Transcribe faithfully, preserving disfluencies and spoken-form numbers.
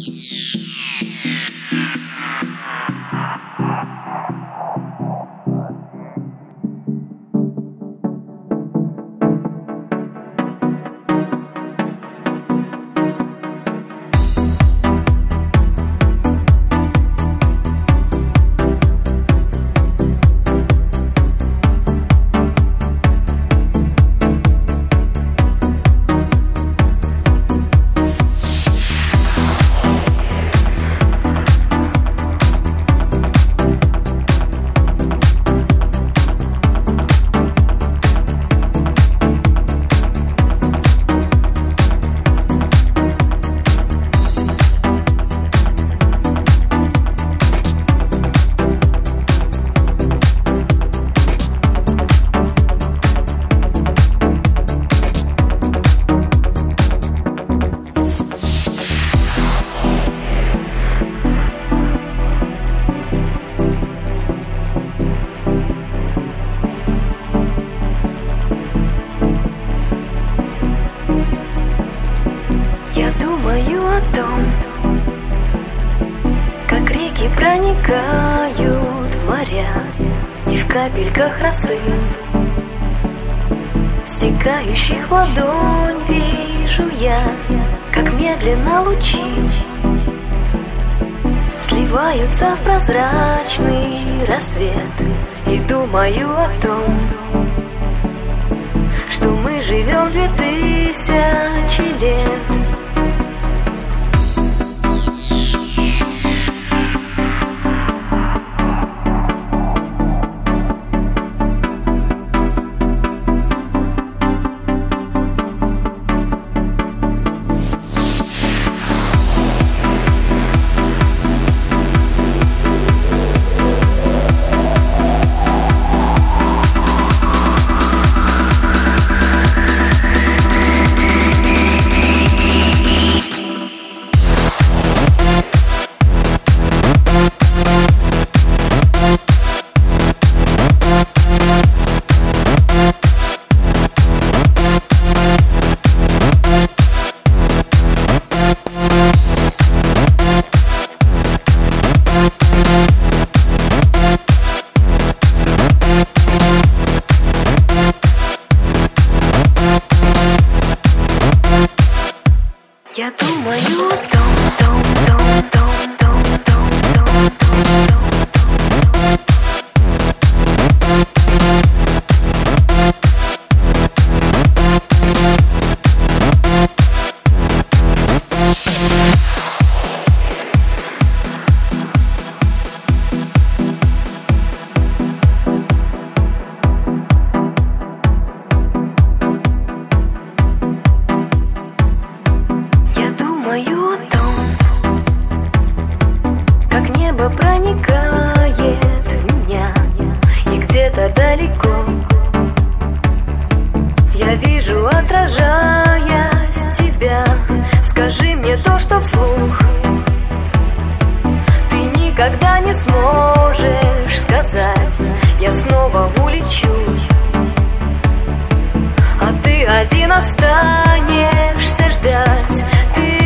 проникают в моря, и в капельках росы, стекающих в ладонь, вижу я, как медленно лучи сливаются в прозрачный рассвет. И думаю о том, что мы живем две тысячи лет. Я думаю о том, том, том, том, том, том, том, том, том. Думаю о том, как небо проникает в меня, и где-то далеко я вижу, отражаясь тебя. Скажи мне то, что вслух ты никогда не сможешь сказать. Я снова улечу, а ты один останешься ждать. Ты